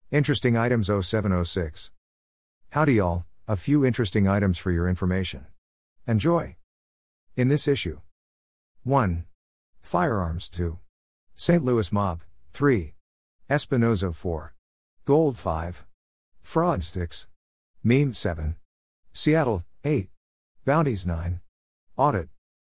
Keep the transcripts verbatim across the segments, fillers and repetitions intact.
Interesting items oh seven oh six. Howdy y'all, a few interesting items for your information. Enjoy! In this issue. one. Firearms. two. Saint Louis mob. three. Espinoza. four. Gold. five. Fraud. six. Meme. seven. Seattle. eight. Bounties. nine. Audit.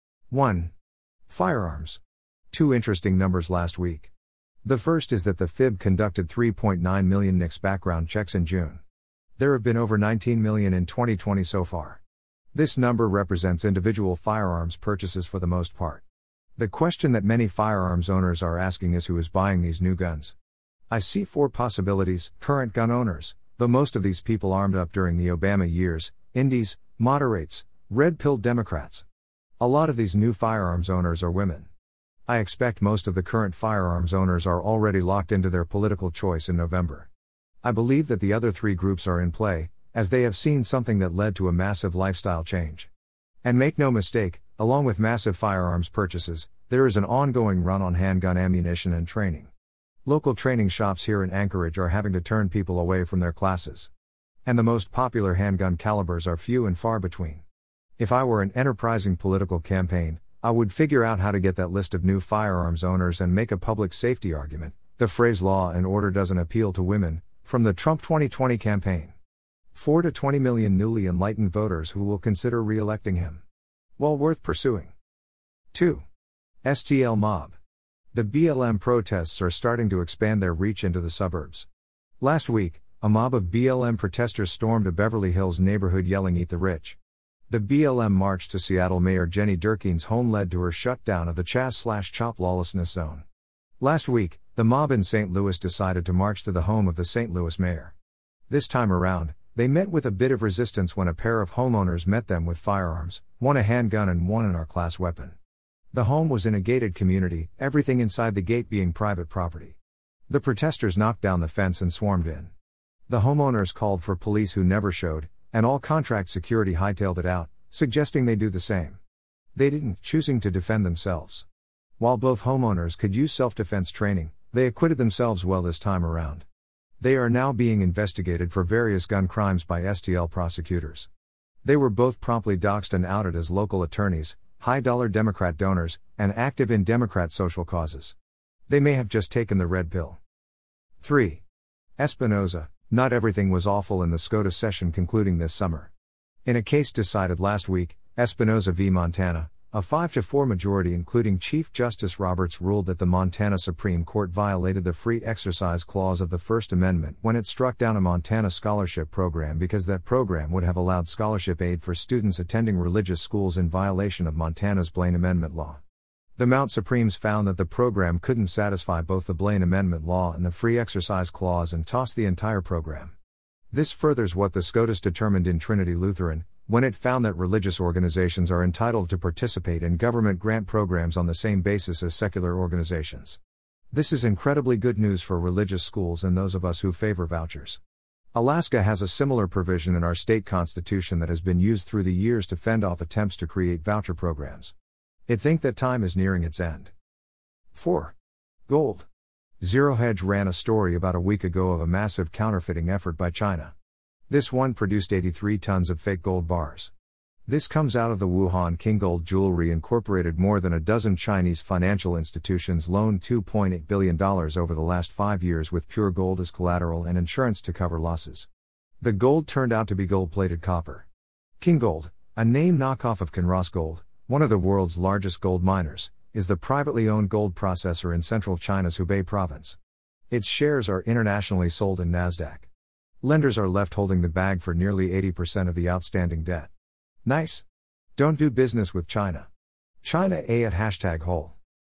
one. Firearms. Two interesting numbers last week. The first is that the F I B conducted three point nine million N I C S background checks in June. There have been over nineteen million in twenty twenty so far. This number represents individual firearms purchases for the most part. The question that many firearms owners are asking is who is buying these new guns. I see four possibilities: current gun owners, though most of these people armed up during the Obama years, indies, moderates, red-pilled Democrats. A lot of these new firearms owners are women. I expect most of the current firearms owners are already locked into their political choice in November. I believe that the other three groups are in play, as they have seen something that led to a massive lifestyle change. And make no mistake, along with massive firearms purchases, there is an ongoing run on handgun ammunition and training. Local training shops here in Anchorage are having to turn people away from their classes. And the most popular handgun calibers are few and far between. If I were an enterprising political campaign, I would figure out how to get that list of new firearms owners and make a public safety argument. The phrase law and order doesn't appeal to women, from the Trump twenty twenty campaign. four to twenty million newly enlightened voters who will consider re-electing him. Well worth pursuing. two. S T L mob. The B L M protests are starting to expand their reach into the suburbs. Last week, a mob of B L M protesters stormed a Beverly Hills neighborhood yelling "Eat the Rich." The B L M march to Seattle Mayor Jenny Durkan's home led to her shutdown of the Chaz-slash-Chop lawlessness zone. Last week, the mob in Saint Louis decided to march to the home of the Saint Louis mayor. This time around, they met with a bit of resistance when a pair of homeowners met them with firearms, one a handgun and one an R-class weapon. The home was in a gated community, everything inside the gate being private property. The protesters knocked down the fence and swarmed in. The homeowners called for police who never showed, and all contract security hightailed it out, suggesting they do the same. They didn't, choosing to defend themselves. While both homeowners could use self-defense training, they acquitted themselves well this time around. They are now being investigated for various gun crimes by S T L prosecutors. They were both promptly doxxed and outed as local attorneys, high-dollar Democrat donors, and active in Democrat social causes. They may have just taken the red pill. three. Espinoza. Not everything was awful in the SCOTUS session concluding this summer. In a case decided last week, Espinoza v. Montana, a five to four majority including Chief Justice Roberts ruled that the Montana Supreme Court violated the Free Exercise Clause of the First Amendment when it struck down a Montana scholarship program because that program would have allowed scholarship aid for students attending religious schools in violation of Montana's Blaine Amendment law. The Mount Supremes found that the program couldn't satisfy both the Blaine Amendment law and the Free Exercise Clause and tossed the entire program. This furthers what the SCOTUS determined in Trinity Lutheran, when it found that religious organizations are entitled to participate in government grant programs on the same basis as secular organizations. This is incredibly good news for religious schools and those of us who favor vouchers. Alaska has a similar provision in our state constitution that has been used through the years to fend off attempts to create voucher programs. It think that time is nearing its end. four. Gold. Zero Hedge ran a story about a week ago of a massive counterfeiting effort by China. This one produced eighty-three tons of fake gold bars. This comes out of the Wuhan King Gold Jewelry Incorporated. More than a dozen Chinese financial institutions loaned two point eight billion dollars over the last five years with pure gold as collateral and insurance to cover losses. The gold turned out to be gold-plated copper. King Gold, a name knockoff of Kinross Gold, one of the world's largest gold miners, is the privately owned gold processor in central China's Hubei province. Its shares are internationally sold in NASDAQ. Lenders are left holding the bag for nearly eighty percent of the outstanding debt. Nice. Don't do business with China. China A at hashtag whole.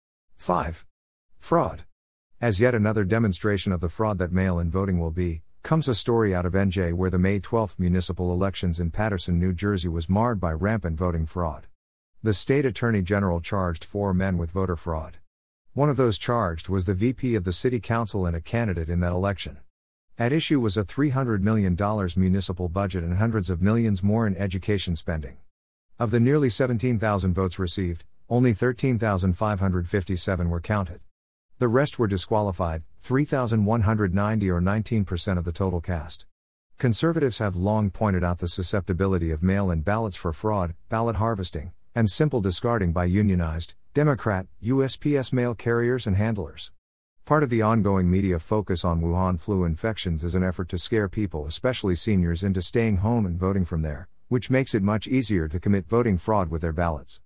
five. Fraud. As yet another demonstration of the fraud that mail-in voting will be, comes a story out of N J where the May twelfth municipal elections in Paterson, New Jersey was marred by rampant voting fraud. The state attorney general charged four men with voter fraud. One of those charged was the V P of the city council and a candidate in that election. At issue was a three hundred million dollars municipal budget and hundreds of millions more in education spending. Of the nearly seventeen thousand votes received, only thirteen thousand five hundred fifty-seven were counted. The rest were disqualified, three thousand one hundred ninety or nineteen percent of the total cast. Conservatives have long pointed out the susceptibility of mail-in ballots for fraud, ballot harvesting, and simple discarding by unionized, Democrat, U S P S mail carriers and handlers. Part of the ongoing media focus on Wuhan flu infections is an effort to scare people, especially seniors, into staying home and voting from there, which makes it much easier to commit voting fraud with their ballots.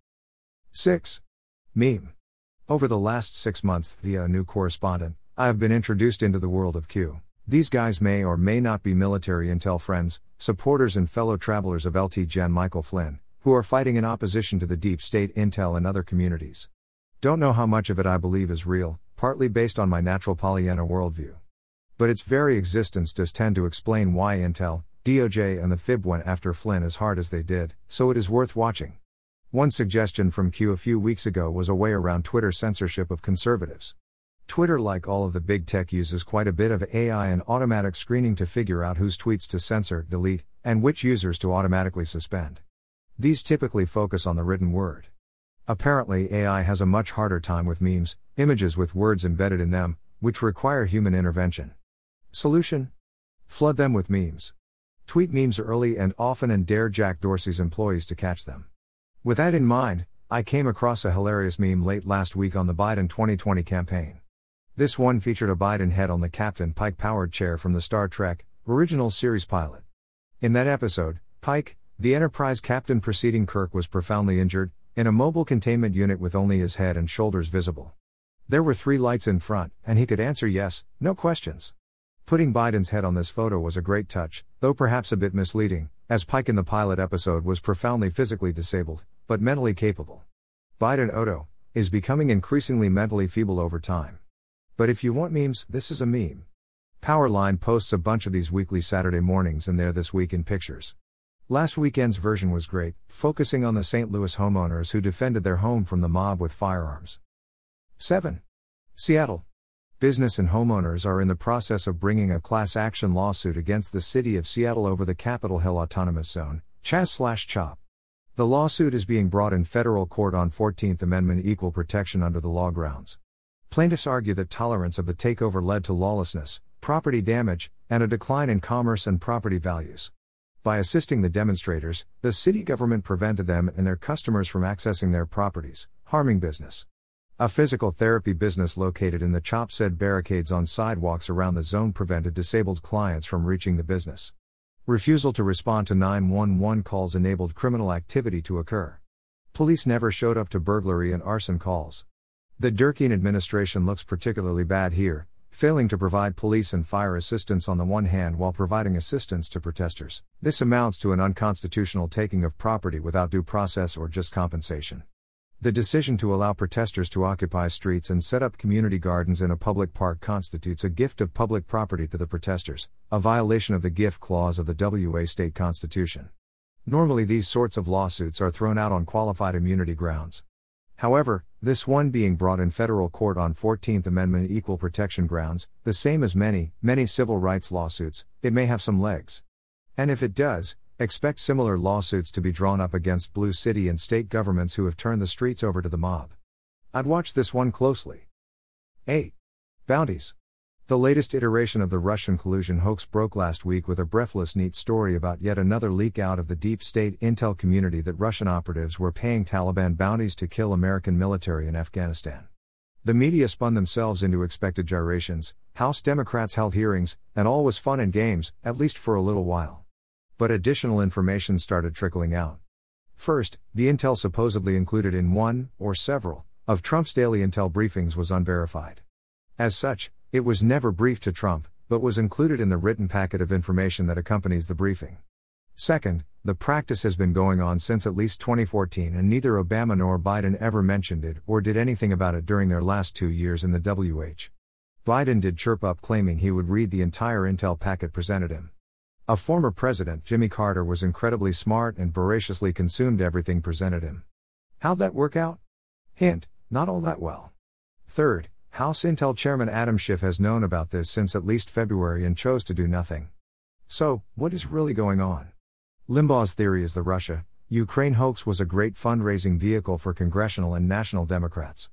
six. Meme. Over the last six months, via a new correspondent, I have been introduced into the world of Q. These guys may or may not be military intel friends, supporters and fellow travelers of Lieutenant General Michael Flynn, who are fighting in opposition to the deep state intel and other communities. Don't know how much of it I believe is real, partly based on my natural Pollyanna worldview. But its very existence does tend to explain why Intel, D O J and the F I B went after Flynn as hard as they did, so it is worth watching. One suggestion from Q a few weeks ago was a way around Twitter censorship of conservatives. Twitter, like all of the big tech, uses quite a bit of A I and automatic screening to figure out whose tweets to censor, delete, and which users to automatically suspend. These typically focus on the written word. Apparently A I has a much harder time with memes, images with words embedded in them, which require human intervention. Solution? Flood them with memes. Tweet memes early and often and dare Jack Dorsey's employees to catch them. With that in mind, I came across a hilarious meme late last week on the Biden twenty twenty campaign. This one featured a Biden head on the Captain Pike-powered chair from the Star Trek original series pilot. In that episode, Pike, the Enterprise captain preceding Kirk, was profoundly injured, in a mobile containment unit with only his head and shoulders visible. There were three lights in front, and he could answer yes, no questions. Putting Biden's head on this photo was a great touch, though perhaps a bit misleading, as Pike in the pilot episode was profoundly physically disabled, but mentally capable. Biden Odo is becoming increasingly mentally feeble over time. But if you want memes, this is a meme. Powerline posts a bunch of these weekly Saturday mornings, and they're this week in pictures. Last weekend's version was great, focusing on the Saint Louis homeowners who defended their home from the mob with firearms. seven. Seattle. Business and homeowners are in the process of bringing a class action lawsuit against the city of Seattle over the Capitol Hill Autonomous Zone, Chaz/CHOP. The lawsuit is being brought in federal court on fourteenth Amendment equal protection under the law grounds. Plaintiffs argue that tolerance of the takeover led to lawlessness, property damage, and a decline in commerce and property values. By assisting the demonstrators, the city government prevented them and their customers from accessing their properties, harming business. A physical therapy business located in the CHOP said barricades on sidewalks around the zone prevented disabled clients from reaching the business. Refusal to respond to nine one one calls enabled criminal activity to occur. Police never showed up to burglary and arson calls. The Durkheim administration looks particularly bad here, failing to provide police and fire assistance on the one hand while providing assistance to protesters. This amounts to an unconstitutional taking of property without due process or just compensation. The decision to allow protesters to occupy streets and set up community gardens in a public park constitutes a gift of public property to the protesters, a violation of the gift clause of the W A state constitution. Normally these sorts of lawsuits are thrown out on qualified immunity grounds. However, this one being brought in federal court on fourteenth Amendment equal protection grounds, the same as many, many civil rights lawsuits, it may have some legs. And if it does, expect similar lawsuits to be drawn up against blue city and state governments who have turned the streets over to the mob. I'd watch this one closely. eight. Bounties. The latest iteration of the Russian collusion hoax broke last week with a breathless neat story about yet another leak out of the deep state intel community that Russian operatives were paying Taliban bounties to kill American military in Afghanistan. The media spun themselves into expected gyrations, House Democrats held hearings, and all was fun and games, at least for a little while. But additional information started trickling out. First, the intel supposedly included in one, or several, of Trump's daily intel briefings was unverified. As such, it was never briefed to Trump, but was included in the written packet of information that accompanies the briefing. Second, the practice has been going on since at least twenty fourteen, and neither Obama nor Biden ever mentioned it or did anything about it during their last two years in the W H. Biden did chirp up claiming he would read the entire intel packet presented him. A former president, Jimmy Carter, was incredibly smart and voraciously consumed everything presented him. How'd that work out? Hint, not all that well. Third, House Intel Chairman Adam Schiff has known about this since at least February and chose to do nothing. So, what is really going on? Limbaugh's theory is the Russia, Ukraine hoax was a great fundraising vehicle for congressional and national Democrats.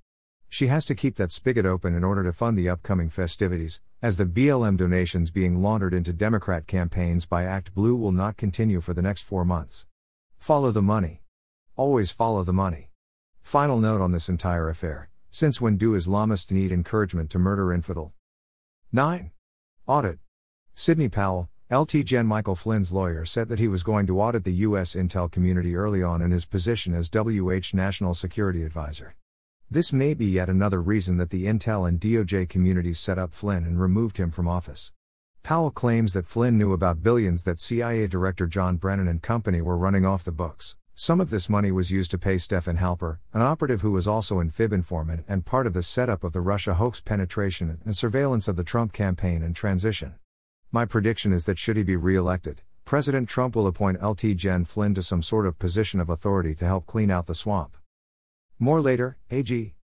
She has to keep that spigot open in order to fund the upcoming festivities, as the B L M donations being laundered into Democrat campaigns by Act Blue will not continue for the next four months. Follow the money. Always follow the money. Final note on this entire affair: since when do Islamists need encouragement to murder infidel? nine. Audit. Sidney Powell, L T Gen Michael Flynn's lawyer, said that he was going to audit the U S intel community early on in his position as W H National Security Advisor. This may be yet another reason that the intel and D O J communities set up Flynn and removed him from office. Powell claims that Flynn knew about billions that C I A Director John Brennan and company were running off the books. Some of this money was used to pay Stephen Halper, an operative who was also an Fib informant and part of the setup of the Russia hoax penetration and surveillance of the Trump campaign and transition. My prediction is that should he be re-elected, President Trump will appoint L T Gen Flynn to some sort of position of authority to help clean out the swamp. More later, A G